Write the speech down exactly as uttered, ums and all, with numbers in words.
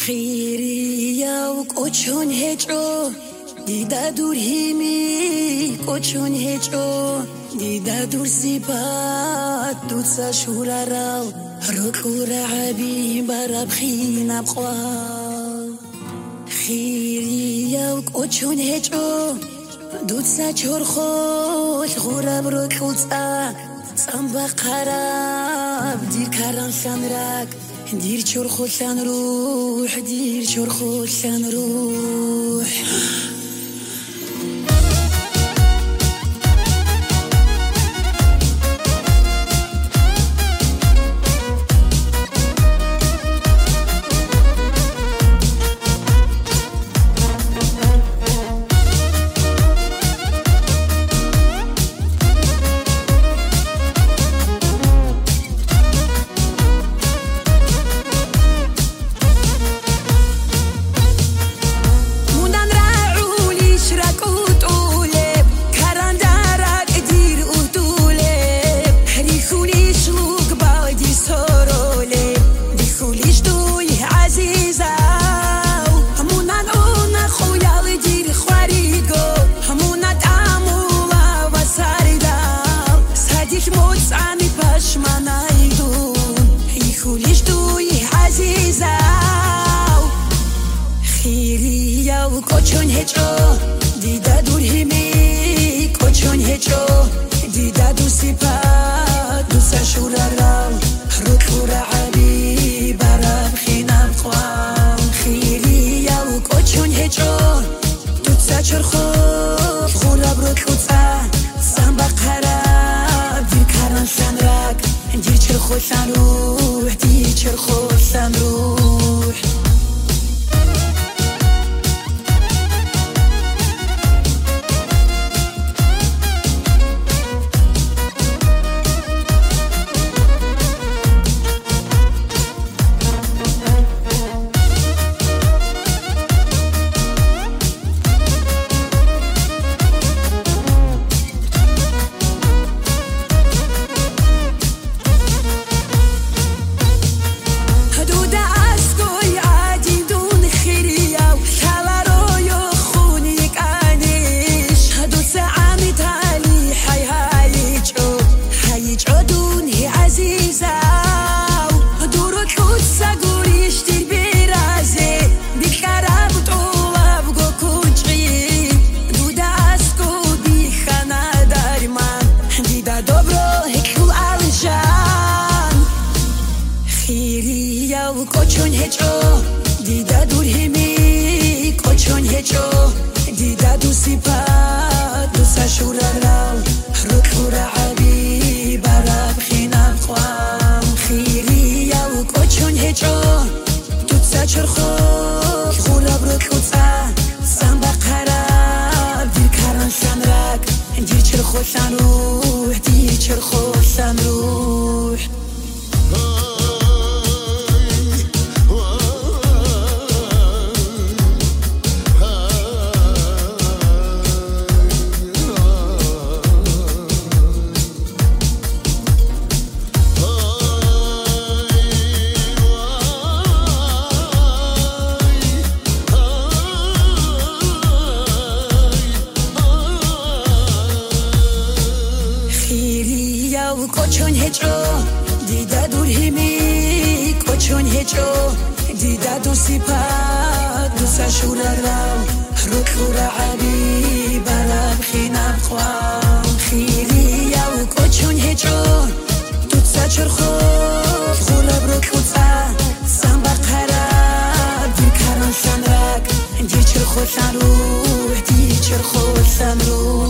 خیریا و کوچون هجو دیده دور هیمی کوچون هجو دیده دور زیبات دوتسا شورا راو رکور عبی براب خینم خواه خیریا و کوچون هجو دوتسا چور خوش غورب رکوتا سنبا قراب دیر کران شنرک دیر چور خوشن روح دیر چور خوشن روح کوچون هجو دیده دور همی کوچون هجو دیده دو سیپات دو سشورا راو رکور عبی براب خینم خوام خیلی و کوچون هجو دو سچر خوب خورب رکوتا سنبا قراب دیر کران شنرک دیر چر خوشن روح دیر چر خوشن روح کوچون هجو دیده دور همی کوچون هجو دیده دو سیپات دو سشورا راو رکور عبی براب خینم خوام خیلی و کوچون هجو دو سچر خوب خورب رکوتا سنبا قراب دیر کران شنرک دیر چر خوشن روح دیر چر خوشن روح کوچون هجو دیده دور همی کوچون هجو دیده دو سیپات دو سشورا راو رکور عبی براب خینم خوام خیلی و کوچون هجو دو سچر خوب خورب رکوتا سنبا قراب دیر کران شنرک دیر چر خوشن روح دیر چر خوشن روح